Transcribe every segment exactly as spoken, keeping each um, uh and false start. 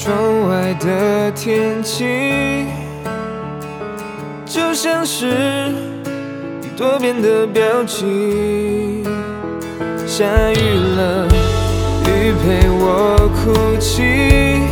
窗外的天气就像是你多变的表情，下雨了，雨陪我哭泣，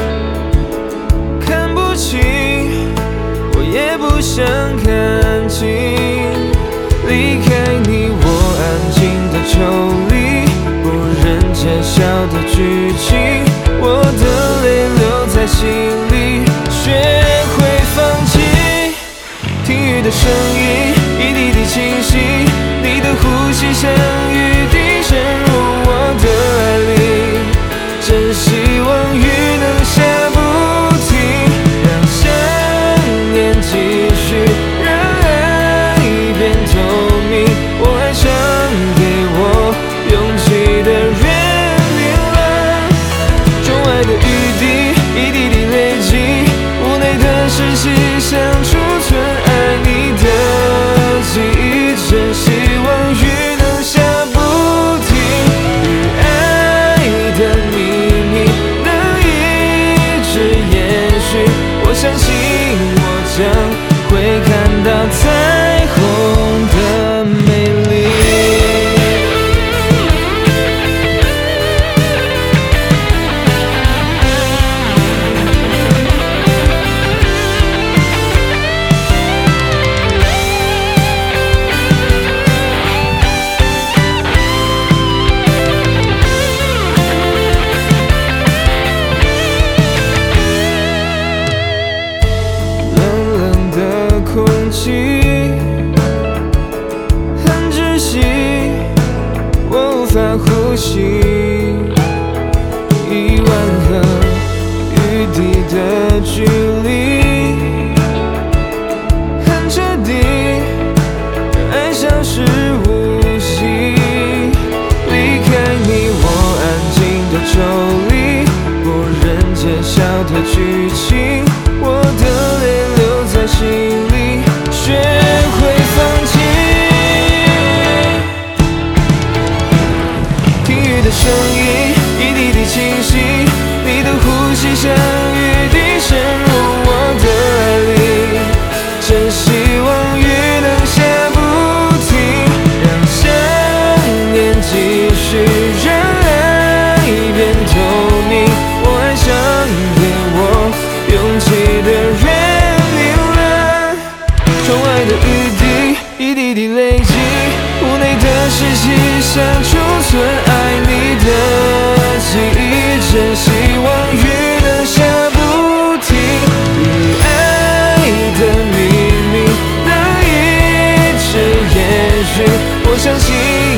看不清，我也不想看清，离开你，我安静的抽离，不忍揭晓的剧情，我的泪留在心里，学会放弃。听雨的声音，一滴滴清晰，你的呼吸像雨滴渗入我的爱里，真希望雨能下不停，让想念继续，让爱变透明。我爱上给我勇气的人明了，窗外的雨滴一滴滴累积，屋内的湿气像储存爱你的记忆，真希望雨能下不停，与爱的秘密能一直延续，我相信我将会看到彩虹的美丽。空气很窒息，我无法呼吸，一万个雨滴的距离很彻底，让爱消失无息，离开你我安静的抽离，不忍揭晓的剧情，我的泪留在心里，学会放弃。听雨的声音，一滴滴清晰，你的呼吸像雨滴渗入我的爱里，真希望雨能下不停，让想念继续，让爱变透明。我爱上给我勇气的人明了，窗外的雨滴一滴滴累积，屋内的湿气像储存爱你的记忆，真希望雨能下不停，与爱的秘密能一直延续，我相信